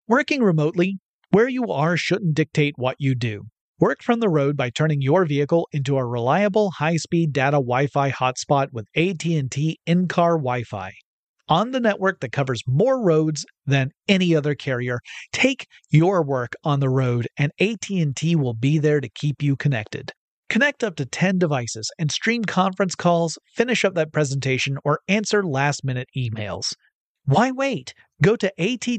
Working remotely, where you are shouldn't dictate what you do. Work from the road by turning your vehicle into a reliable high-speed data Wi-Fi hotspot with AT&T in-car Wi-Fi. On the network that covers more roads than any other carrier, take your work on the road and AT&T will be there to keep you connected. Connect up to 10 devices and stream conference calls, finish up that presentation, or answer last-minute emails. Why wait? Go to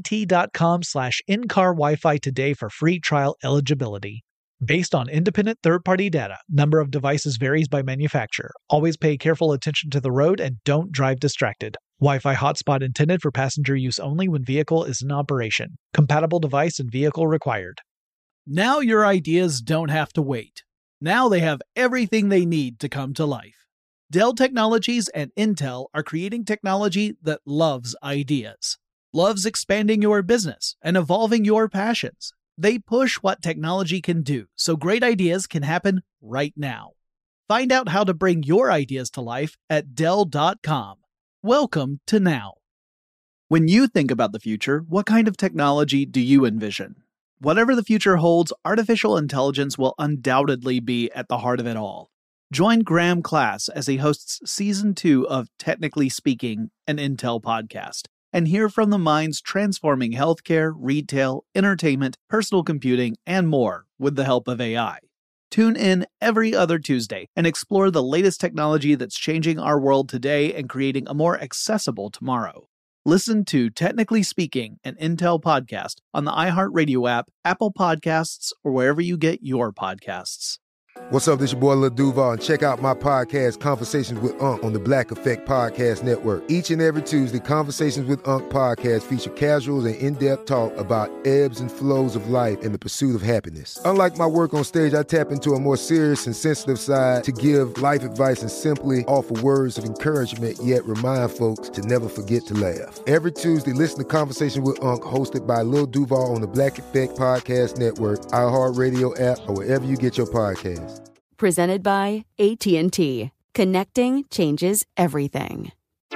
att.com/in-car Wi-Fi today for free trial eligibility. Based on independent third-party data, number of devices varies by manufacturer. Always pay careful attention to the road and don't drive distracted. Wi-Fi hotspot intended for passenger use only when vehicle is in operation. Compatible device and vehicle required. Now your ideas don't have to wait. Now they have everything they need to come to life. Dell Technologies and Intel are creating technology that loves ideas, loves expanding your business and evolving your passions. They push what technology can do so great ideas can happen right now. Find out how to bring your ideas to life at Dell.com. Welcome to now. When you think about the future, what kind of technology do you envision? Whatever the future holds, artificial intelligence will undoubtedly be at the heart of it all. Join Graham Class as he hosts Season 2 of Technically Speaking, an Intel podcast, and hear from the minds transforming healthcare, retail, entertainment, personal computing, and more with the help of AI. Tune in every other Tuesday and explore the latest technology that's changing our world today and creating a more accessible tomorrow. Listen to Technically Speaking, an Intel podcast on the iHeartRadio app, Apple Podcasts, or wherever you get your podcasts. What's up, this your boy Lil Duval, and check out my podcast, Conversations with Unc, on the Black Effect Podcast Network. Each and every Tuesday, Conversations with Unc podcast feature casual and in-depth talk about ebbs and flows of life and the pursuit of happiness. Unlike my work on stage, I tap into a more serious and sensitive side to give life advice and simply offer words of encouragement, yet remind folks to never forget to laugh. Every Tuesday, listen to Conversations with Unc, hosted by Lil Duval on the Black Effect Podcast Network, iHeartRadio app, or wherever you get your podcasts. Presented by AT&T. Connecting changes everything.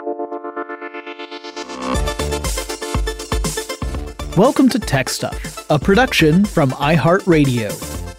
Welcome to Tech Stuff, a production from iHeartRadio.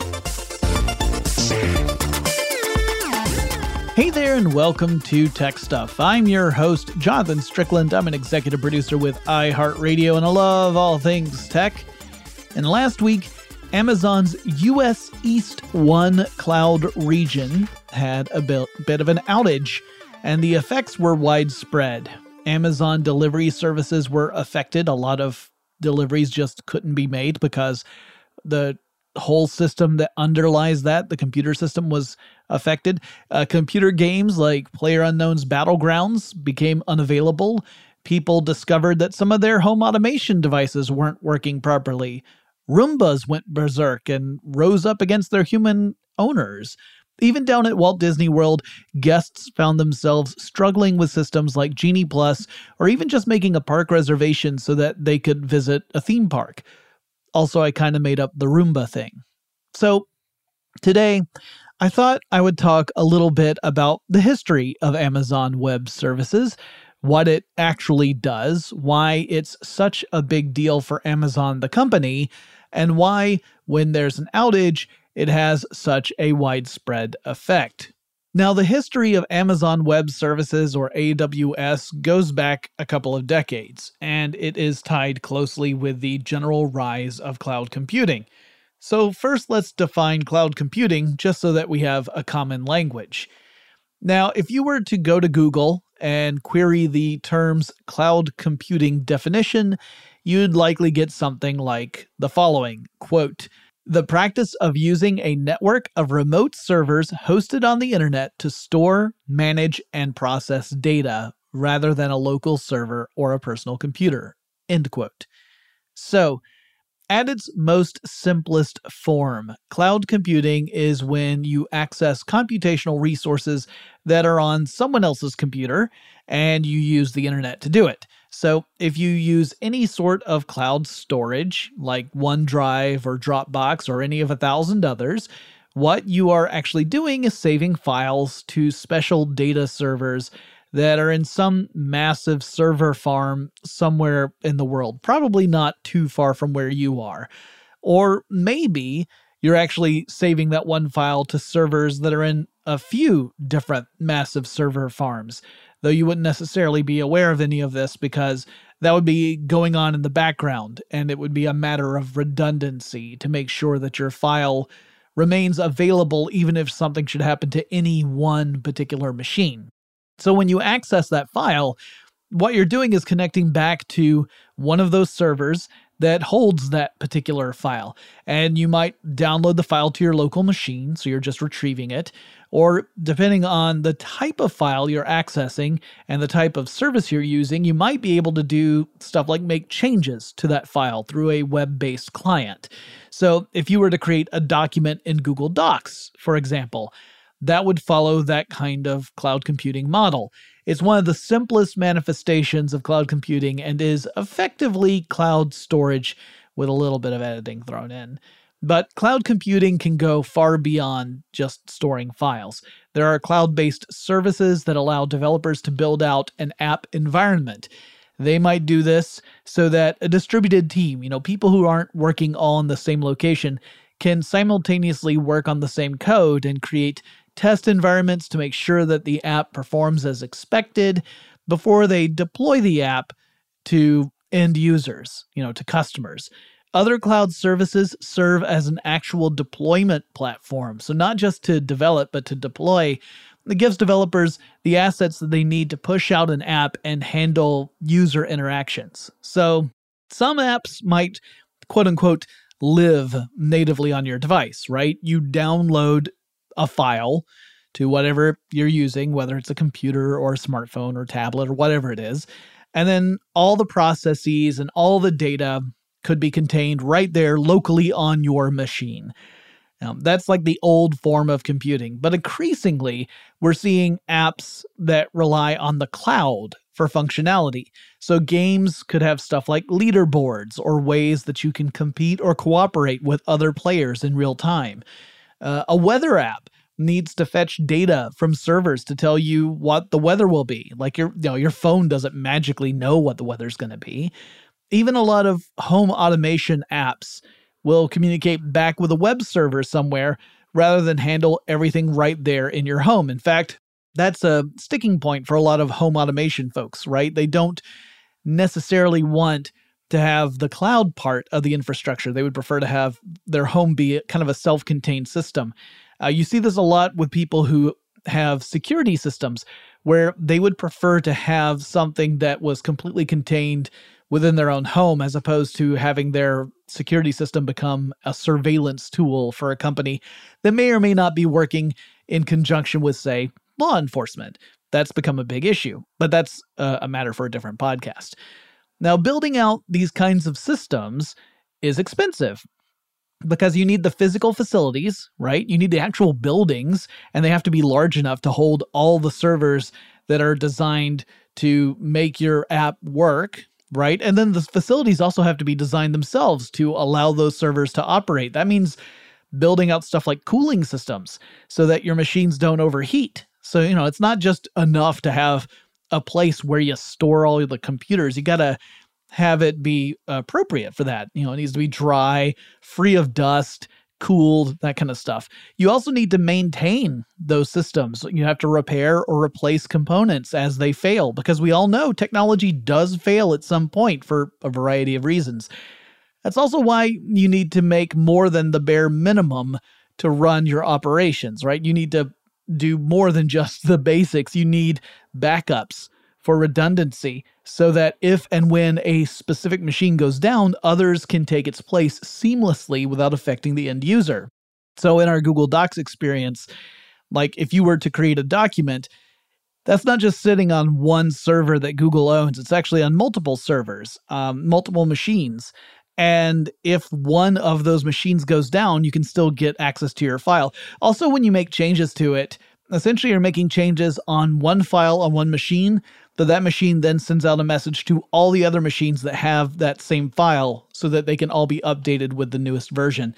Hey there and welcome to Tech Stuff. I'm your host, Jonathan Strickland. I'm an executive producer with iHeartRadio and I love all things tech. And last week, Amazon's U.S. East 1 cloud region had a bit of an outage, and the effects were widespread. Amazon delivery services were affected. A lot of deliveries just couldn't be made because the whole system that underlies that, the computer system, was affected. Computer games like PlayerUnknown's Battlegrounds became unavailable. People discovered that some of their home automation devices weren't working properly. Roombas went berserk and rose up against their human owners. Even down at Walt Disney World, guests found themselves struggling with systems like Genie Plus, or even just making a park reservation so that they could visit a theme park. Also, I kind of made up the Roomba thing. So today, I thought I would talk a little bit about the history of Amazon Web Services, what it actually does, why it's such a big deal for Amazon the company, and why, when there's an outage, it has such a widespread effect. Now, the history of Amazon Web Services, or AWS, goes back a couple of decades, and it is tied closely with the general rise of cloud computing. So first, let's define cloud computing, just so that we have a common language. Now, if you were to go to Google and query the terms cloud computing definition, you'd likely get something like the following, quote, "The practice of using a network of remote servers hosted on the internet to store, manage, and process data rather than a local server or a personal computer," end quote. So, at its most simplest form, cloud computing is when you access computational resources that are on someone else's computer and you use the internet to do it. So if you use any sort of cloud storage like OneDrive or Dropbox or any of 1,000 others, what you are actually doing is saving files to special data servers that are in some massive server farm somewhere in the world, probably not too far from where you are. Or maybe you're actually saving that one file to servers that are in a few different massive server farms, though you wouldn't necessarily be aware of any of this because that would be going on in the background, and it would be a matter of redundancy to make sure that your file remains available even if something should happen to any one particular machine. So when you access that file, what you're doing is connecting back to one of those servers that holds that particular file. And you might download the file to your local machine, so you're just retrieving it. Or depending on the type of file you're accessing and the type of service you're using, you might be able to do stuff like make changes to that file through a web-based client. So if you were to create a document in Google Docs, for example, that would follow that kind of cloud computing model. It's one of the simplest manifestations of cloud computing and is effectively cloud storage with a little bit of editing thrown in. But cloud computing can go far beyond just storing files. There are cloud-based services that allow developers to build out an app environment. They might do this so that a distributed team, people who aren't working all in the same location, can simultaneously work on the same code and create test environments to make sure that the app performs as expected before they deploy the app to end users, to customers. Other cloud services serve as an actual deployment platform. So not just to develop, but to deploy. It gives developers the assets that they need to push out an app and handle user interactions. So some apps might, quote unquote, live natively on your device, right? You download a file to whatever you're using, whether it's a computer or a smartphone or tablet or whatever it is. And then all the processes and all the data could be contained right there locally on your machine. Now, that's like the old form of computing, but increasingly we're seeing apps that rely on the cloud for functionality. So games could have stuff like leaderboards or ways that you can compete or cooperate with other players in real time. A weather app needs to fetch data from servers to tell you what the weather will be. Like your phone doesn't magically know what the weather's going to be. Even a lot of home automation apps will communicate back with a web server somewhere rather than handle everything right there in your home. In fact, that's a sticking point for a lot of home automation folks, right? They don't necessarily want to have the cloud part of the infrastructure. They would prefer to have their home be kind of a self-contained system. You see this a lot with people who have security systems where they would prefer to have something that was completely contained within their own home as opposed to having their security system become a surveillance tool for a company that may or may not be working in conjunction with, say, law enforcement. That's become a big issue, but that's a matter for a different podcast. Now, building out these kinds of systems is expensive because you need the physical facilities, right? You need the actual buildings, and they have to be large enough to hold all the servers that are designed to make your app work, right? And then the facilities also have to be designed themselves to allow those servers to operate. That means building out stuff like cooling systems so that your machines don't overheat. So, it's not just enough to have a place where you store all the computers. You got to have it be appropriate for that. It needs to be dry, free of dust, cooled, that kind of stuff. You also need to maintain those systems. You have to repair or replace components as they fail, because we all know technology does fail at some point for a variety of reasons. That's also why you need to make more than the bare minimum to run your operations, right? You need to do more than just the basics. You need backups for redundancy so that if and when a specific machine goes down, others can take its place seamlessly without affecting the end user. So in our Google Docs experience, like if you were to create a document, that's not just sitting on one server that Google owns. It's actually on multiple servers, multiple machines. And if one of those machines goes down, you can still get access to your file. Also, when you make changes to it, essentially you're making changes on one file on one machine, that machine then sends out a message to all the other machines that have that same file so that they can all be updated with the newest version.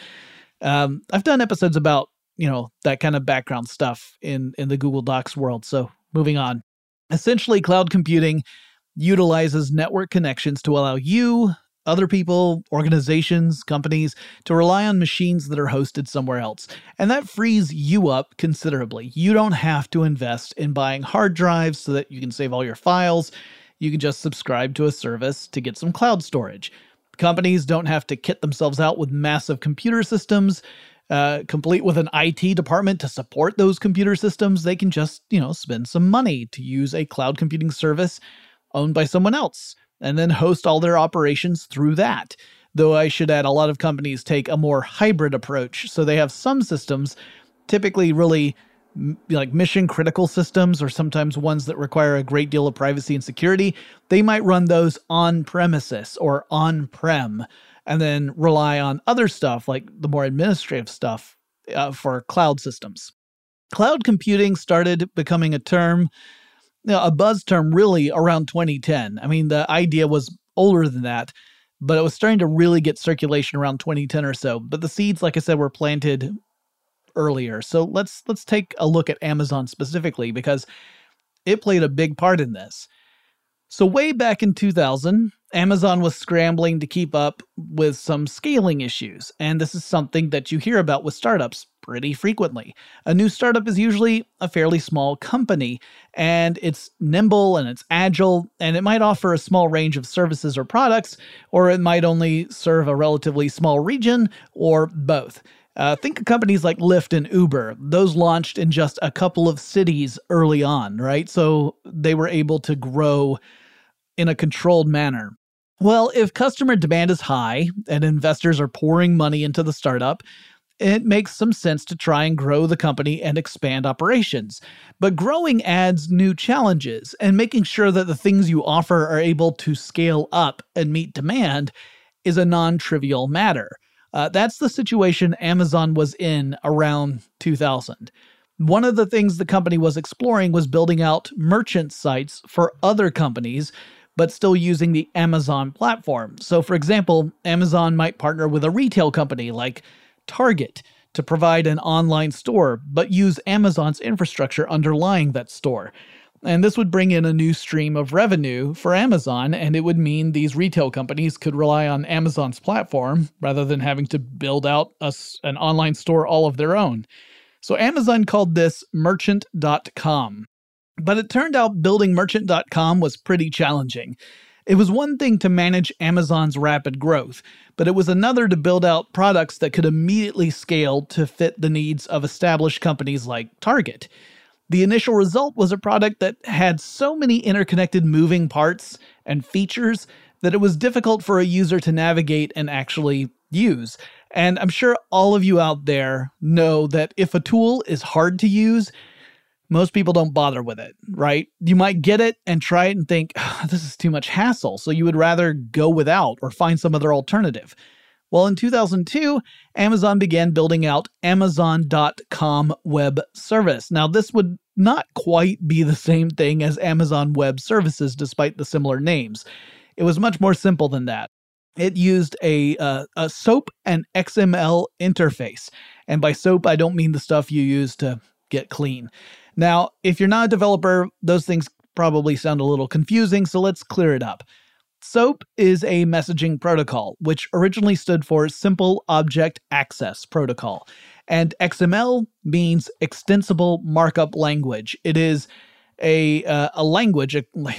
I've done episodes about, that kind of background stuff in the Google Docs world. So moving on. Essentially, cloud computing utilizes network connections to allow you, other people, organizations, companies to rely on machines that are hosted somewhere else. And that frees you up considerably. You don't have to invest in buying hard drives so that you can save all your files. You can just subscribe to a service to get some cloud storage. Companies don't have to kit themselves out with massive computer systems, complete with an IT department to support those computer systems. They can just, spend some money to use a cloud computing service owned by someone else, and then host all their operations through that. Though I should add, a lot of companies take a more hybrid approach. So they have some systems, typically really like mission critical systems, or sometimes ones that require a great deal of privacy and security. They might run those on premises or on-prem, and then rely on other stuff like the more administrative stuff for cloud systems. Cloud computing started becoming a term, a buzz term really around 2010. I mean, the idea was older than that, but it was starting to really get circulation around 2010 or so. But the seeds, like I said, were planted earlier. So let's take a look at Amazon specifically, because it played a big part in this. So way back in 2000, Amazon was scrambling to keep up with some scaling issues, and this is something that you hear about with startups pretty frequently. A new startup is usually a fairly small company, and it's nimble and it's agile, and it might offer a small range of services or products, or it might only serve a relatively small region, or both. Think of companies like Lyft and Uber. Those launched in just a couple of cities early on, right? So they were able to grow in a controlled manner. Well, if customer demand is high and investors are pouring money into the startup, it makes some sense to try and grow the company and expand operations. But growing adds new challenges, and making sure that the things you offer are able to scale up and meet demand is a non-trivial matter. That's the situation Amazon was in around 2000. One of the things the company was exploring was building out merchant sites for other companies, but still using the Amazon platform. So, for example, Amazon might partner with a retail company like Target to provide an online store, but use Amazon's infrastructure underlying that store. And this would bring in a new stream of revenue for Amazon, and it would mean these retail companies could rely on Amazon's platform rather than having to build out an online store all of their own. So Amazon called this Merchant.com. But it turned out building Merchant.com was pretty challenging. It was one thing to manage Amazon's rapid growth, but it was another to build out products that could immediately scale to fit the needs of established companies like Target. The initial result was a product that had so many interconnected moving parts and features that it was difficult for a user to navigate and actually use. And I'm sure all of you out there know that if a tool is hard to use, most people don't bother with it, right? You might get it and try it and think, this is too much hassle, so you would rather go without or find some other alternative. Well, in 2002, Amazon began building out Amazon.com web service. Now, this would not quite be the same thing as Amazon Web Services, despite the similar names. It was much more simple than that. It used a SOAP and XML interface. And by SOAP, I don't mean the stuff you use to get clean. Now, if you're not a developer, those things probably sound a little confusing, so let's clear it up. SOAP is a messaging protocol, which originally stood for Simple Object Access Protocol. And XML means Extensible Markup Language. It is a language,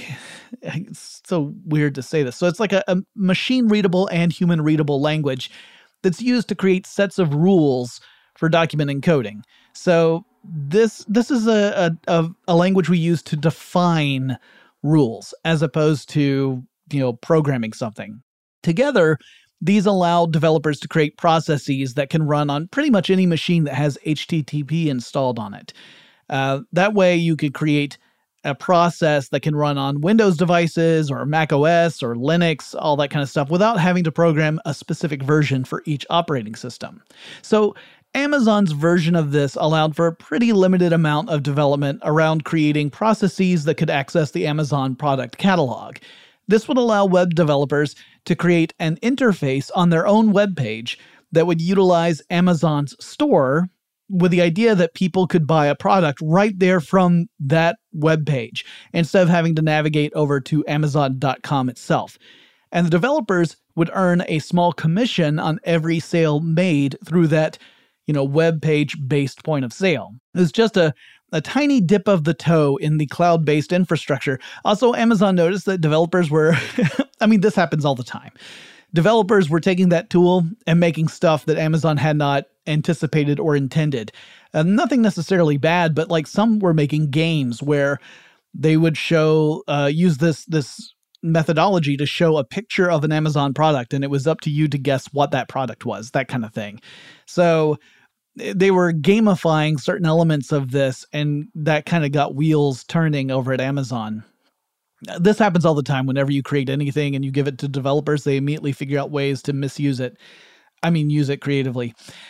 it's so weird to say this. So it's like a machine-readable and human-readable language that's used to create sets of rules for document encoding. So this is a language we use to define rules as opposed to programming something. Together, these allow developers to create processes that can run on pretty much any machine that has HTTP installed on it. That way, you could create a process that can run on Windows devices or Mac OS or Linux, all that kind of stuff, without having to program a specific version for each operating system. So Amazon's version of this allowed for a pretty limited amount of development around creating processes that could access the Amazon product catalog. This would allow web developers to create an interface on their own web page that would utilize Amazon's store, with the idea that people could buy a product right there from that web page instead of having to navigate over to Amazon.com itself. And the developers would earn a small commission on every sale made through that, web page-based point of sale. It was just a tiny dip of the toe in the cloud-based infrastructure. Also, Amazon noticed that developers were, this happens all the time. Developers were taking that tool and making stuff that Amazon had not anticipated or intended. Nothing necessarily bad, but like some were making games where they would use this methodology to show a picture of an Amazon product, and it was up to you to guess what that product was, that kind of thing. So they were gamifying certain elements of this, and that kind of got wheels turning over at Amazon. This happens all the time. Whenever you create anything and you give it to developers, they immediately figure out ways to misuse it. Use it creatively.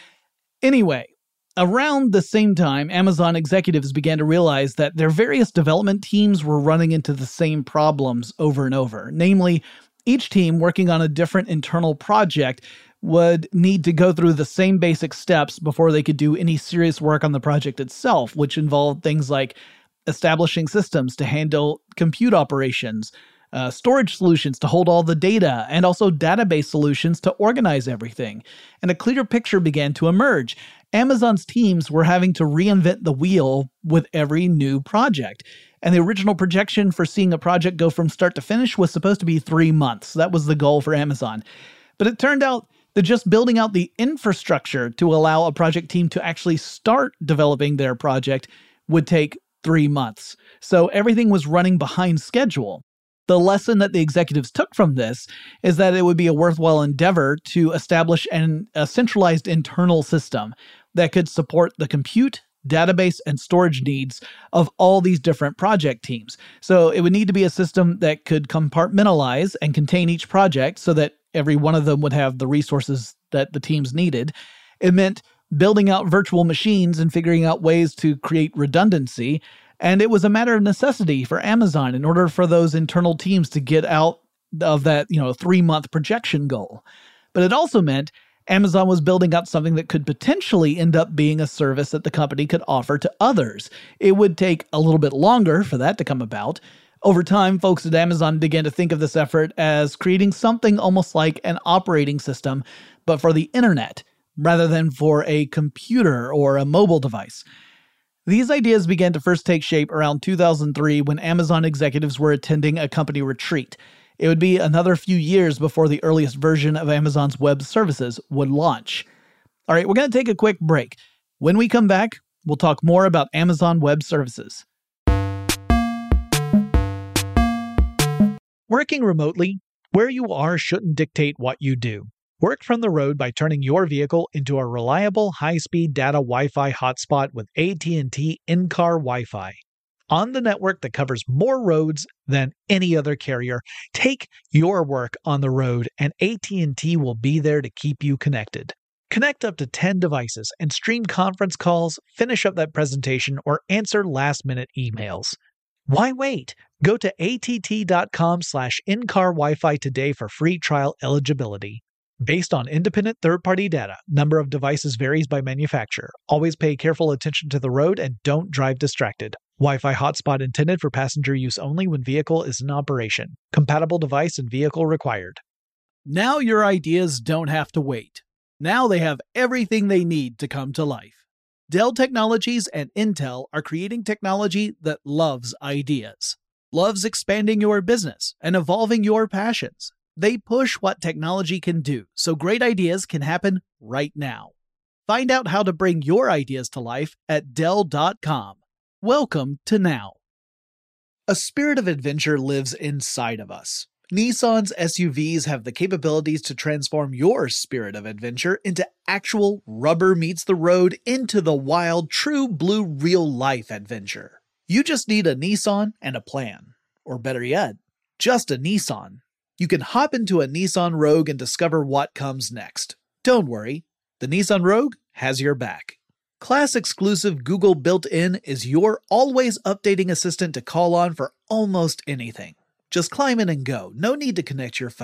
Anyway, around the same time, Amazon executives began to realize that their various development teams were running into the same problems over and over. Namely, each team working on a different internal project would need to go through the same basic steps before they could do any serious work on the project itself, which involved things like establishing systems to handle compute operations, storage solutions to hold all the data, and also database solutions to organize everything. And a clearer picture began to emerge. Amazon's teams were having to reinvent the wheel with every new project. And the original projection for seeing a project go from start to finish was supposed to be 3 months. That was the goal for Amazon. But it turned out that just building out the infrastructure to allow a project team to actually start developing their project would take 3 months. So everything was running behind schedule. The lesson that the executives took from this is that it would be a worthwhile endeavor to establish a centralized internal system that could support the compute, database, and storage needs of all these different project teams. So it would need to be a system that could compartmentalize and contain each project so that every one of them would have the resources that the teams needed. It meant building out virtual machines and figuring out ways to create redundancy. And it was a matter of necessity for Amazon in order for those internal teams to get out of that, 3-month projection goal. But it also meant Amazon was building out something that could potentially end up being a service that the company could offer to others. It would take a little bit longer for that to come about. Over time, folks at Amazon began to think of this effort as creating something almost like an operating system, but for the internet, rather than for a computer or a mobile device. These ideas began to first take shape around 2003 when Amazon executives were attending a company retreat. It would be another few years before the earliest version of Amazon's web services would launch. All right, we're going to take a quick break. When we come back, we'll talk more about Amazon Web Services. Working remotely, where you are shouldn't dictate what you do. Work from the road by turning your vehicle into a reliable high-speed data Wi-Fi hotspot with AT&T in-car Wi-Fi. On the network that covers more roads than any other carrier, take your work on the road and AT&T will be there to keep you connected. Connect up to 10 devices and stream conference calls, finish up that presentation, or answer last-minute emails. Why wait? Go to att.com/in-car Wi-Fi today for free trial eligibility. Based on independent third-party data, number of devices varies by manufacturer. Always pay careful attention to the road and don't drive distracted. Wi-Fi hotspot intended for passenger use only when vehicle is in operation. Compatible device and vehicle required. Now your ideas don't have to wait. Now they have everything they need to come to life. Dell Technologies and Intel are creating technology that loves ideas, loves expanding your business and evolving your passions. They push what technology can do, so great ideas can happen right now. Find out how to bring your ideas to life at Dell.com. Welcome to now. A spirit of adventure lives inside of us. Nissan's SUVs have the capabilities to transform your spirit of adventure into actual rubber meets the road into the wild, true blue real-life adventure. You just need a Nissan and a plan. Or better yet, just a Nissan. You can hop into a Nissan Rogue and discover what comes next. Don't worry, the Nissan Rogue has your back. Class-exclusive Google built-in is your always updating assistant to call on for almost anything. Just climb in and go, no need to connect your phone.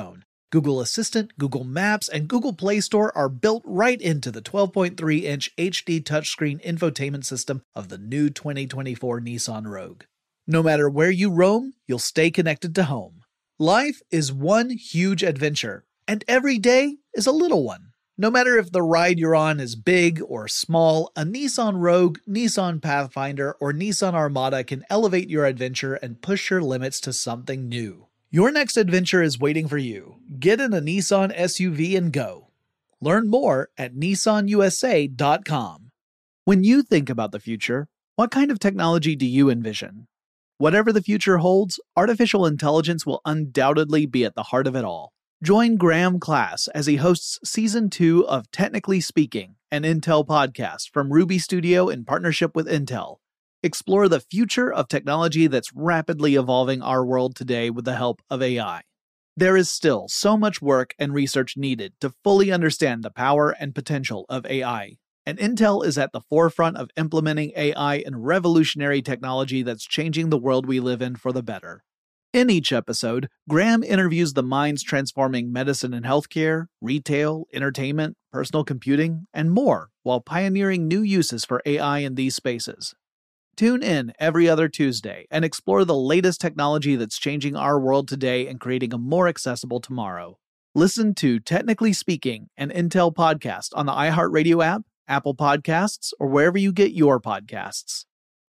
Google Assistant, Google Maps, and Google Play Store are built right into the 12.3-inch HD touchscreen infotainment system of the new 2024 Nissan Rogue. No matter where you roam, you'll stay connected to home. Life is one huge adventure, and every day is a little one. No matter if the ride you're on is big or small, a Nissan Rogue, Nissan Pathfinder, or Nissan Armada can elevate your adventure and push your limits to something new. Your next adventure is waiting for you. Get in a Nissan SUV and go. Learn more at nissanusa.com. When you think about the future, what kind of technology do you envision? Whatever the future holds, artificial intelligence will undoubtedly be at the heart of it all. Join Graham Class as he hosts Season 2 of Technically Speaking, an Intel podcast from Ruby Studio in partnership with Intel. Explore the future of technology that's rapidly evolving our world today with the help of AI. There is still so much work and research needed to fully understand the power and potential of AI, and Intel is at the forefront of implementing AI in revolutionary technology that's changing the world we live in for the better. In each episode, Graham interviews the minds transforming medicine and healthcare, retail, entertainment, personal computing, and more, while pioneering new uses for AI in these spaces. Tune in every other Tuesday and explore the latest technology that's changing our world today and creating a more accessible tomorrow. Listen to Technically Speaking, an Intel podcast on the iHeartRadio app, Apple Podcasts, or wherever you get your podcasts.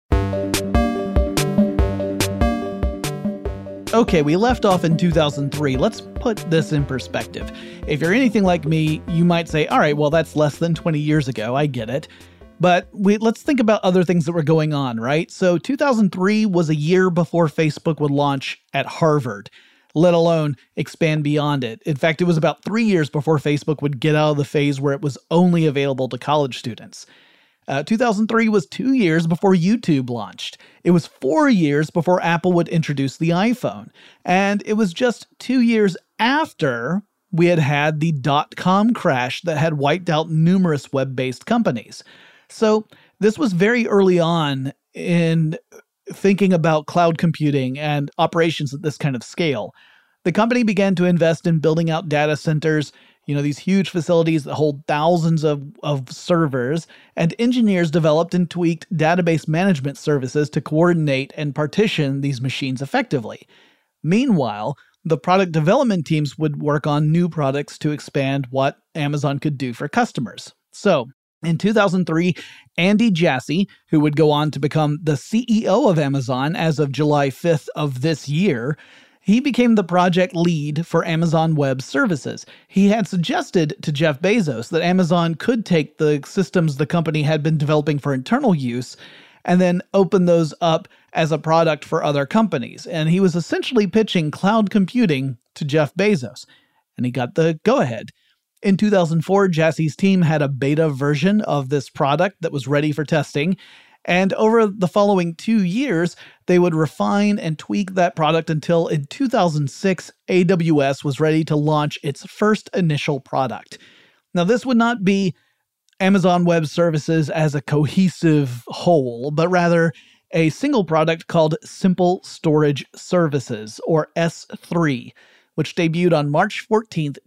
Okay, we left off in 2003. Let's put this in perspective. If you're anything like me, you might say, all right, well, that's less than 20 years ago. I get it. But let's think about other things that were going on, right? So 2003 was a year before Facebook would launch at Harvard, let alone expand beyond it. In fact, it was about 3 years before Facebook would get out of the phase where it was only available to college students. 2003 was 2 years before YouTube launched. It was 4 years before Apple would introduce the iPhone. And it was just 2 years after we had the dot-com crash that had wiped out numerous web-based companies. So this was very early on in thinking about cloud computing and operations at this kind of scale. The company began to invest in building out data centers, these huge facilities that hold thousands of servers, and engineers developed and tweaked database management services to coordinate and partition these machines effectively. Meanwhile, the product development teams would work on new products to expand what Amazon could do for customers. So, in 2003, Andy Jassy, who would go on to become the CEO of Amazon as of July 5th of this year, he became the project lead for Amazon Web Services. He had suggested to Jeff Bezos that Amazon could take the systems the company had been developing for internal use and then open those up as a product for other companies. And he was essentially pitching cloud computing to Jeff Bezos, and he got the go-ahead. In 2004, Jassy's team had a beta version of this product that was ready for testing, and over the following 2 years, they would refine and tweak that product until in 2006, AWS was ready to launch its first initial product. Now, this would not be Amazon Web Services as a cohesive whole, but rather a single product called Simple Storage Services, or S3, which debuted on March 14th,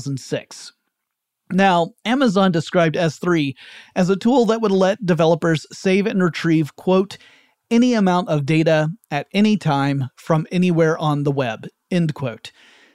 2006. Now, Amazon described S3 as a tool that would let developers save and retrieve, quote, any amount of data at any time from anywhere on the web, end quote.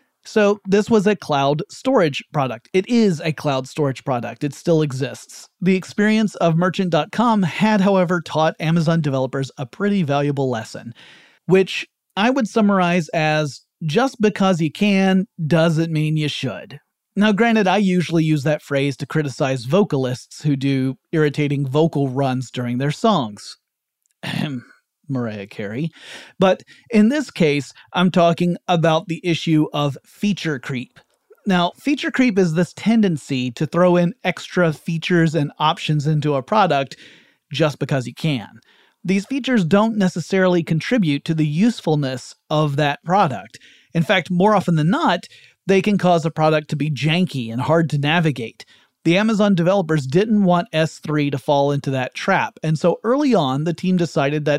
So this was a cloud storage product. It is a cloud storage product. It still exists. The experience of Merchant.com had, however, taught Amazon developers a pretty valuable lesson, which I would summarize as just because you can doesn't mean you should. Now, granted, I usually use that phrase to criticize vocalists who do irritating vocal runs during their songs. Mariah Carey. But in this case, I'm talking about the issue of feature creep. Now, feature creep is this tendency to throw in extra features and options into a product just because you can. These features don't necessarily contribute to the usefulness of that product. In fact, more often than not, they can cause a product to be janky and hard to navigate. The Amazon developers didn't want S3 to fall into that trap, and so early on, the team decided that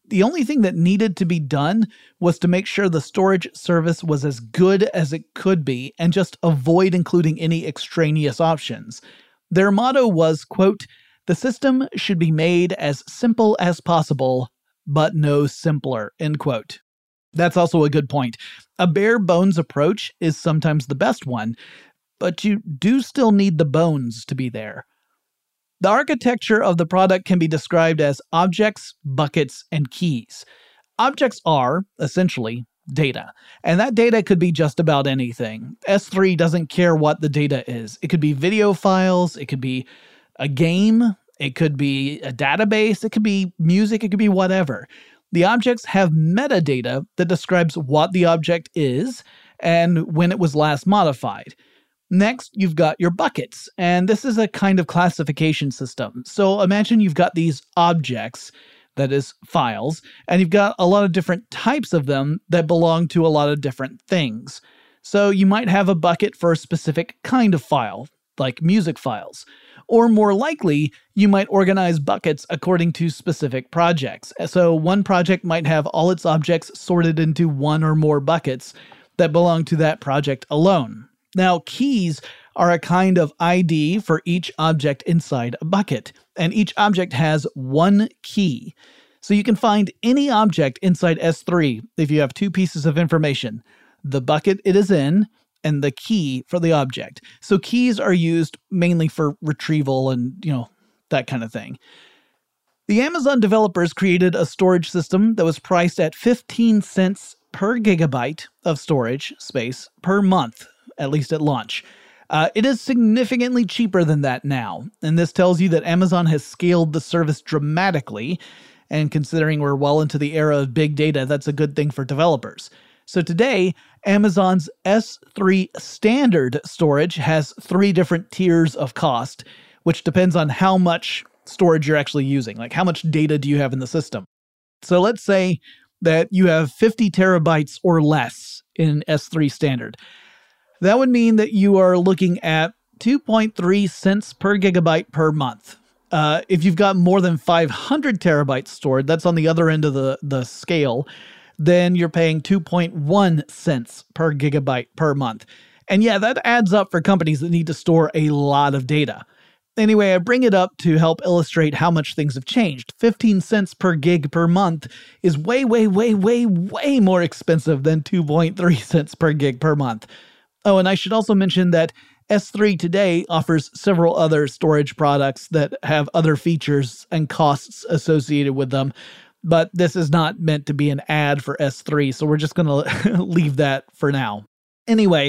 The only thing that needed to be done was to make sure the storage service was as good as it could be and just avoid including any extraneous options. Their motto was, quote, "The system should be made as simple as possible, but no simpler," end quote. That's also a good point. A bare bones approach is sometimes the best one, but you do still need the bones to be there. The architecture of the product can be described as objects, buckets, and keys. Objects are, essentially, data, and that data could be just about anything. S3 doesn't care what the data is. It could be video files, it could be a game, it could be a database, it could be music, it could be whatever. The objects have metadata that describes what the object is and when it was last modified. Next, you've got your buckets, and this is a kind of classification system. So imagine you've got these objects, that is, files, and you've got a lot of different types of them that belong to a lot of different things. So you might have a bucket for a specific kind of file, like music files. Or more likely, you might organize buckets according to specific projects. So one project might have all its objects sorted into one or more buckets that belong to that project alone. Now, keys are a kind of ID for each object inside a bucket, and each object has one key. So you can find any object inside S3 if you have two pieces of information: the bucket it is in and the key for the object. So keys are used mainly for retrieval and, that kind of thing. The Amazon developers created a storage system that was priced at 15 cents per gigabyte of storage space per month, at least at launch. It is significantly cheaper than that now, and this tells you that Amazon has scaled the service dramatically, and considering we're well into the era of big data, that's a good thing for developers. So today, Amazon's S3 standard storage has 3 different tiers of cost, which depends on how much storage you're actually using, like how much data do you have in the system. So let's say that you have 50 terabytes or less in S3 standard. That would mean that you are looking at 2.3 cents per gigabyte per month. If you've got more than 500 terabytes stored, that's on the other end of the scale, then you're paying 2.1 cents per gigabyte per month. And yeah, that adds up for companies that need to store a lot of data. Anyway, I bring it up to help illustrate how much things have changed. 15 cents per gig per month is way, way, way, way, way more expensive than 2.3 cents per gig per month. Oh, and I should also mention that S3 today offers several other storage products that have other features and costs associated with them, but this is not meant to be an ad for S3, so we're just going to leave that for now. Anyway,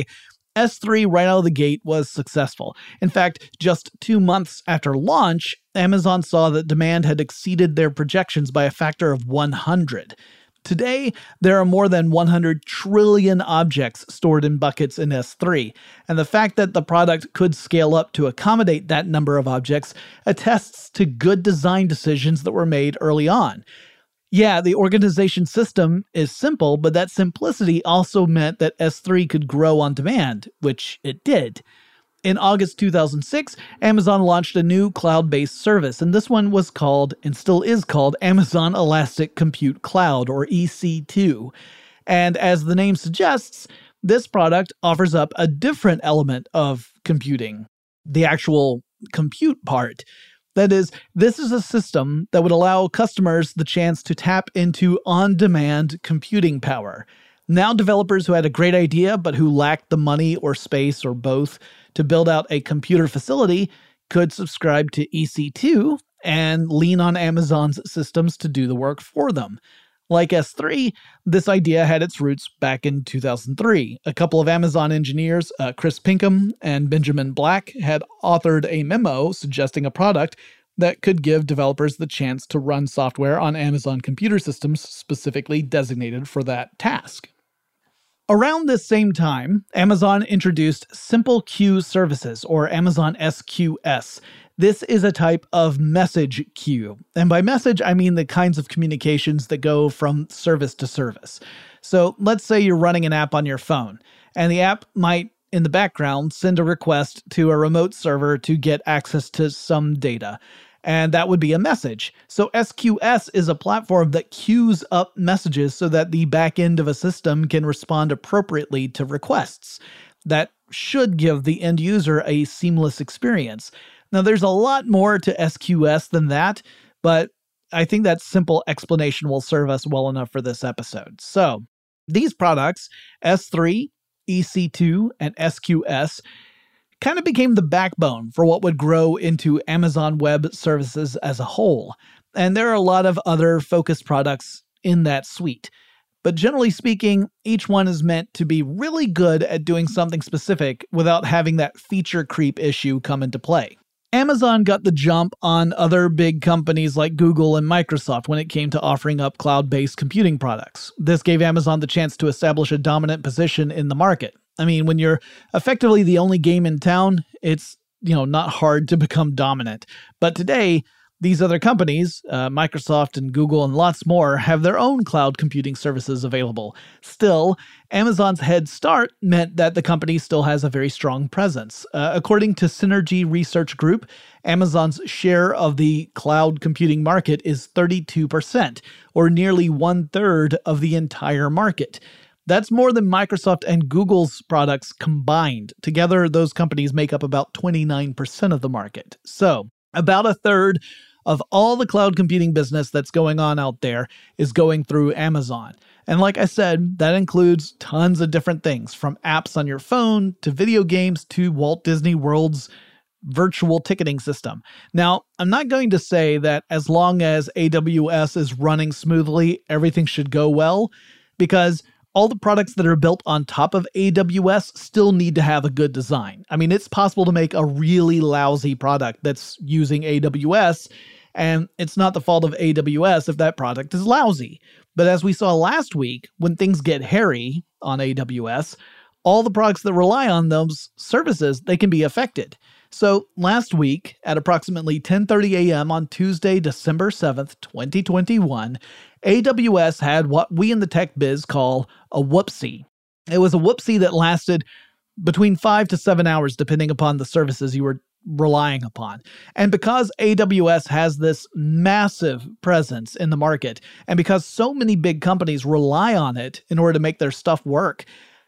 S3 right out of the gate was successful. In fact, just 2 months after launch, Amazon saw that demand had exceeded their projections by a factor of 100. Today, there are more than 100 trillion objects stored in buckets in S3, and the fact that the product could scale up to accommodate that number of objects attests to good design decisions that were made early on. Yeah, the organization system is simple, but that simplicity also meant that S3 could grow on demand, which it did. In August 2006, Amazon launched a new cloud-based service, and this one was called, and still is called, Amazon Elastic Compute Cloud, or EC2. And as the name suggests, this product offers up a different element of computing, the actual compute part. That is, this is a system that would allow customers the chance to tap into on-demand computing power. Now developers who had a great idea but who lacked the money or space or both to build out a computer facility could subscribe to EC2 and lean on Amazon's systems to do the work for them. Like S3, this idea had its roots back in 2003. A couple of Amazon engineers, Chris Pinkham and Benjamin Black, had authored a memo suggesting a product that could give developers the chance to run software on Amazon computer systems specifically designated for that task. Around this same time, Amazon introduced Simple Queue Services, or Amazon SQS. This is a type of message queue. And by message, I mean the kinds of communications that go from service to service. So let's say you're running an app on your phone, and the app might, in the background, send a request to a remote server to get access to some data. and that would be a message. So SQS is a platform that queues up messages so that the back end of a system can respond appropriately to requests. That should give the end user a seamless experience. Now, there's a lot more to SQS than that, but I think that simple explanation will serve us well enough for this episode. So, these products, S3, EC2, and SQS, kind of became the backbone for what would grow into Amazon Web Services as a whole. And there are a lot of other focused products in that suite. But generally speaking, each one is meant to be really good at doing something specific without having that feature creep issue come into play. Amazon got the jump on other big companies like Google and Microsoft when it came to offering up cloud-based computing products. This gave Amazon the chance to establish a dominant position in the market. I mean, when you're effectively the only game in town, it's, not hard to become dominant. But today, these other companies, Microsoft and Google and lots more, have their own cloud computing services available. Still, Amazon's head start meant that the company still has a very strong presence. According to Synergy Research Group, Amazon's share of the cloud computing market is 32%, or nearly 1/3 of the entire market. That's more than Microsoft and Google's products combined. Together, those companies make up about 29% of the market. So, about 1/3 of all the cloud computing business that's going on out there is going through Amazon. And like I said, that includes tons of different things, from apps on your phone to video games to Walt Disney World's virtual ticketing system. Now, I'm not going to say that as long as AWS is running smoothly, everything should go well, because all the products that are built on top of AWS still need to have a good design. I mean, it's possible to make a really lousy product that's using AWS, and it's not the fault of AWS if that product is lousy. But as we saw last week, when things get hairy on AWS, all the products that rely on those services, they can be affected. So last week, at approximately 10:30 a.m. on Tuesday, December 7th, 2021, AWS had what we in the tech biz call a whoopsie. It was a whoopsie that lasted between 5 to 7 hours, depending upon the services you were relying upon. And because AWS has this massive presence in the market, and because so many big companies rely on it in order to make their stuff work,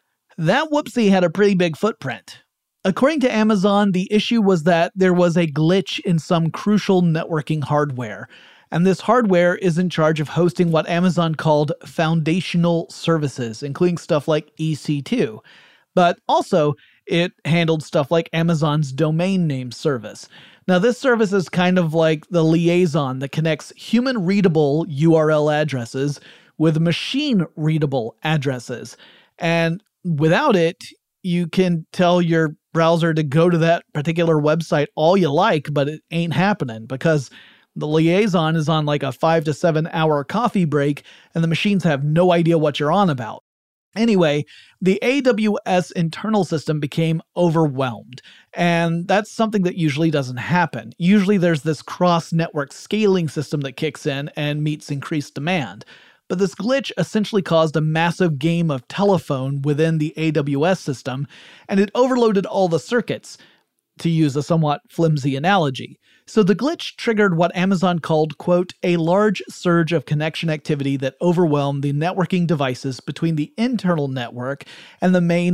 that whoopsie had a pretty big footprint. According to Amazon, the issue was that there was a glitch in some crucial networking hardware. And this hardware is in charge of hosting what Amazon called foundational services, including stuff like EC2. But also, it handled stuff like Amazon's domain name service. Now, this service is kind of like the liaison that connects human-readable URL addresses with machine-readable addresses. And without it, you can tell your browser to go to that particular website all you like, but it ain't happening because the liaison is on like a 5 to 7 hour coffee break and the machines have no idea what you're on about. Anyway, the AWS internal system became overwhelmed, and that's something that usually doesn't happen. Usually there's this cross-network scaling system that kicks in and meets increased demand. But this glitch essentially caused a massive game of telephone within the AWS system, and it overloaded all the circuits, to use a somewhat flimsy analogy. So the glitch triggered what Amazon called, quote, a large surge of connection activity that overwhelmed the networking devices between the internal network and the main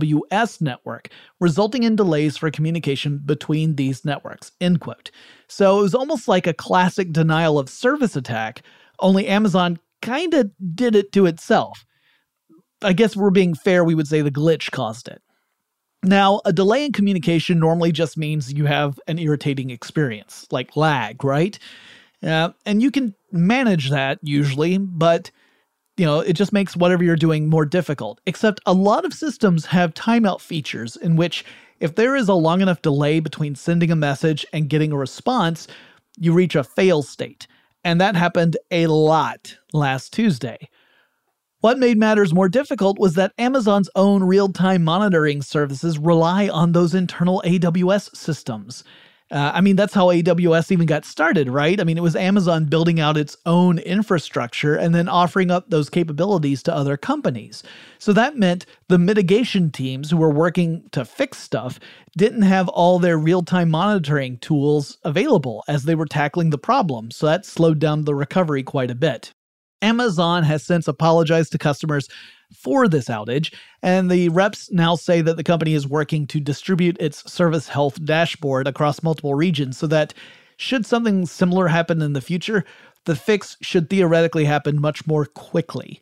AWS network, resulting in delays for communication between these networks, end quote. So it was almost like a classic denial of service attack, only Amazon kind of did it to itself. I guess if we're being fair, we would say the glitch caused it. Now, a delay in communication normally just means you have an irritating experience, like lag, right? And you can manage that usually, but it just makes whatever you're doing more difficult. Except a lot of systems have timeout features in which if there is a long enough delay between sending a message and getting a response, you reach a fail state. And that happened a lot last Tuesday. What made matters more difficult was that Amazon's own real-time monitoring services rely on those internal AWS systems. That's how AWS even got started, right? It was Amazon building out its own infrastructure and then offering up those capabilities to other companies. So that meant the mitigation teams who were working to fix stuff didn't have all their real-time monitoring tools available as they were tackling the problem. So that slowed down the recovery quite a bit. Amazon has since apologized to customers for this outage, and the reps now say that the company is working to distribute its service health dashboard across multiple regions so that should something similar happen in the future, the fix should theoretically happen much more quickly.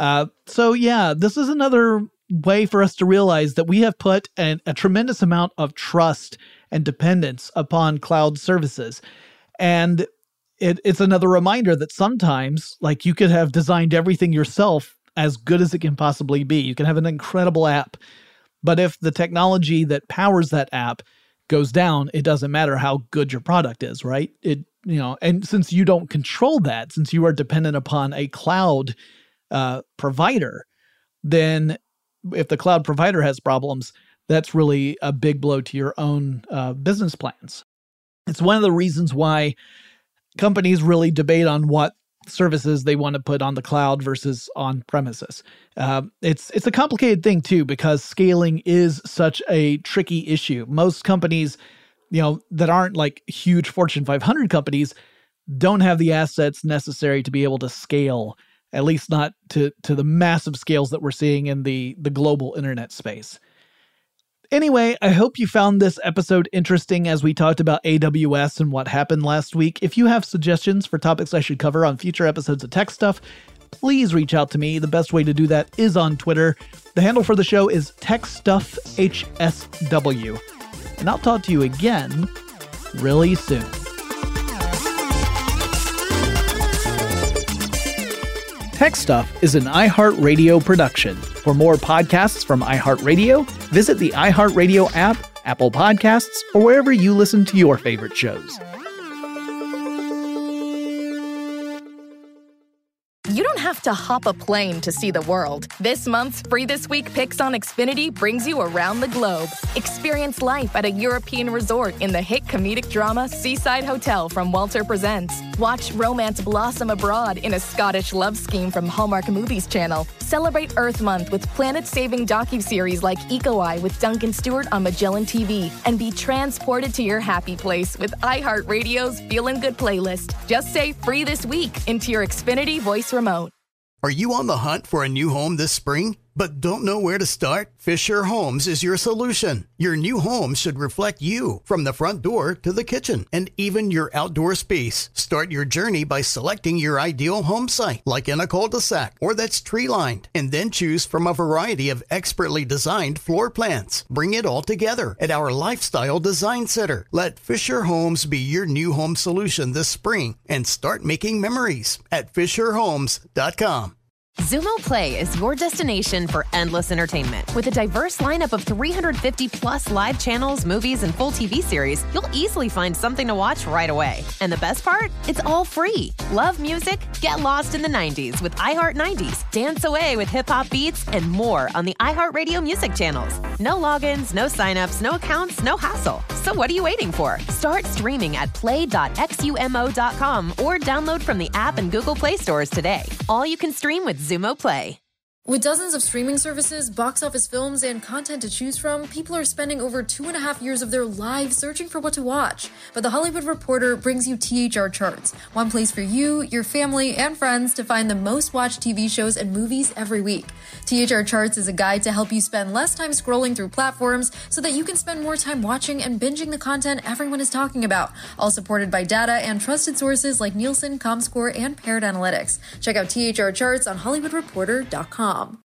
This is another way for us to realize that we have put a tremendous amount of trust and dependence upon cloud services. And it's another reminder that sometimes, you could have designed everything yourself as good as it can possibly be. You can have an incredible app, but if the technology that powers that app goes down, it doesn't matter how good your product is, right? And since you don't control that, since you are dependent upon a cloud provider, then if the cloud provider has problems, that's really a big blow to your own business plans. It's one of the reasons why companies really debate on what services they want to put on the cloud versus on premises. It's a complicated thing too, because scaling is such a tricky issue. Most companies, that aren't huge Fortune 500 companies, don't have the assets necessary to be able to scale, at least not to the massive scales that we're seeing in the global internet space. Anyway, I hope you found this episode interesting as we talked about AWS and what happened last week. If you have suggestions for topics I should cover on future episodes of Tech Stuff, please reach out to me. The best way to do that is on Twitter. The handle for the show is TechStuffHSW. And I'll talk to you again really soon. Tech Stuff is an iHeartRadio production. For more podcasts from iHeartRadio, visit the iHeartRadio app, Apple Podcasts, or wherever you listen to your favorite shows. You don't have to hop a plane to see the world. This month's Free This Week Picks on Xfinity brings you around the globe. Experience life at a European resort in the hit comedic drama Seaside Hotel from Walter Presents. Watch romance blossom abroad in a Scottish love scheme from Hallmark Movies Channel. Celebrate Earth Month with planet-saving docuseries like Eco Eye with Duncan Stewart on Magellan TV. And be transported to your happy place with iHeartRadio's Feelin' Good playlist. Just say Free This Week into your Xfinity voice remote. Are you on the hunt for a new home this spring, but don't know where to start? Fisher Homes is your solution. Your new home should reflect you, from the front door to the kitchen, and even your outdoor space. Start your journey by selecting your ideal home site, like in a cul-de-sac or that's tree-lined, and then choose from a variety of expertly designed floor plans. Bring it all together at our Lifestyle Design Center. Let Fisher Homes be your new home solution this spring and start making memories at FisherHomes.com. Xumo Play is your destination for endless entertainment. With a diverse lineup of 350-plus live channels, movies, and full TV series, you'll easily find something to watch right away. And the best part? It's all free. Love music? Get lost in the 90s with iHeart 90s, dance away with hip-hop beats, and more on the iHeartRadio music channels. No logins, no signups, no accounts, no hassle. So what are you waiting for? Start streaming at play.xumo.com or download from the app and Google Play stores today. All you can stream with Xumo Play. With dozens of streaming services, box office films, and content to choose from, people are spending over 2.5 years of their lives searching for what to watch. But The Hollywood Reporter brings you THR Charts, one place for you, your family, and friends to find the most watched TV shows and movies every week. THR Charts is a guide to help you spend less time scrolling through platforms so that you can spend more time watching and binging the content everyone is talking about, all supported by data and trusted sources like Nielsen, Comscore, and Parrot Analytics. Check out THR Charts on HollywoodReporter.com.